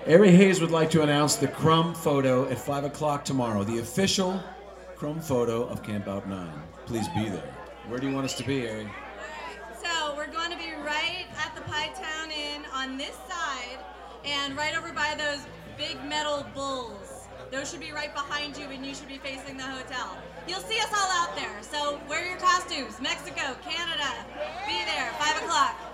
Ari Hayes would like to announce the Crumb photo at 5 o'clock tomorrow, the official Crumb photo of Camp Out 9. Please be there. Where do you want us to be, Ari? So we're going to be right at the Pie Town Inn on this side and right over by those big metal bulls. Those should be right behind you and you should be facing the hotel. You'll see us all out there. So wear your costumes. Mexico, Canada, be there, 5 o'clock.